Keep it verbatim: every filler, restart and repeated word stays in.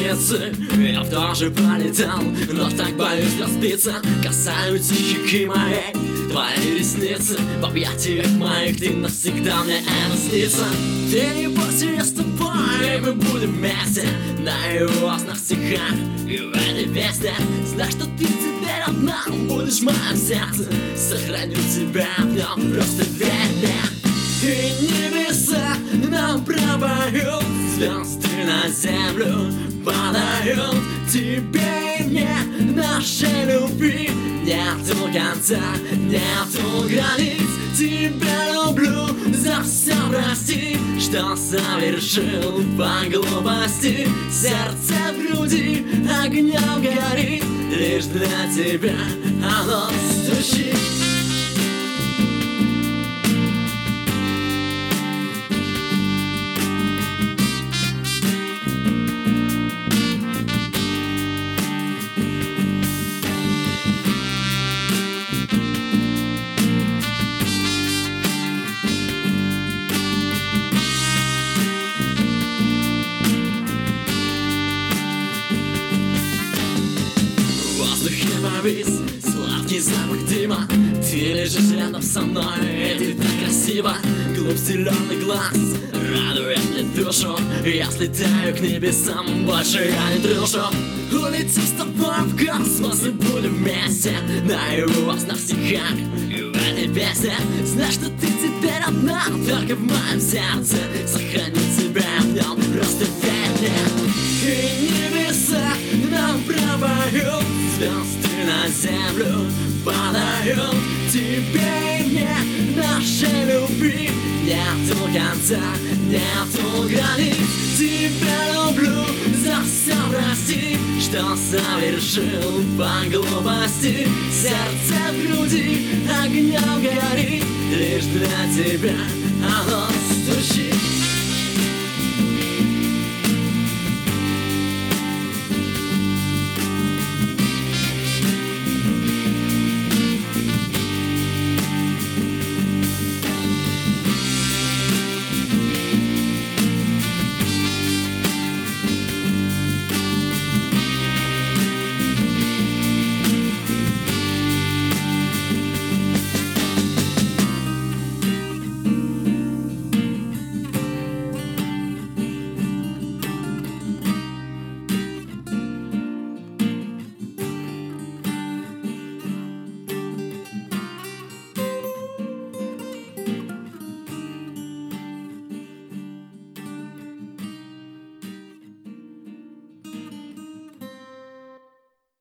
ресницы. Я в тоже полетел, но так боюсь разбиться. Касаются щеки моей твои ресницы. В объятиях моих ты навсегда мне это снится. Ты не бойся, я с тобой, мы будем вместе. На его снах, стихах и в этой песне. Знай, что ты теперь одна будешь в моем сердце. Сохраню тебя в нем, просто верь мне. И небеса нам пропоют, звезды на землю падают. Тебе и мне нашей любви нету конца, нету границ. Тебя люблю, за все прости, что совершил по глупости. Сердце в груди огнем горит, лишь для тебя оно стучит. Сладкий запах дыма, ты лежишь рядом со мной, и ты так красиво. Глубь зеленый глаз радует мне душу. Я слетаю к небесам, больше я не дружу. Улетим с тобой в космос и будем вместе. На его снах, стихах и в этой песне. Знай, что ты теперь одна, только в моем сердце. Сохраню тебя в нем, просто верь мне. И небеса нам пропоют, звезды на землю падают. Тебе и мне нашей любви нету конца, нету границ. Тебя люблю, за все прости, что совершил по глупости. Сердце в груди огнем горит, лишь для тебя оно